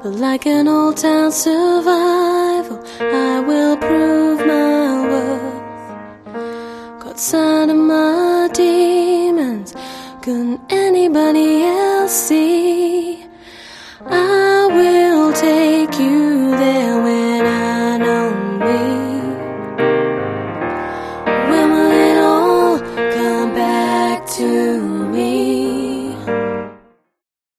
But like an old town survival, I will prove my worth. Got sight of my demons, couldn't anybody else see?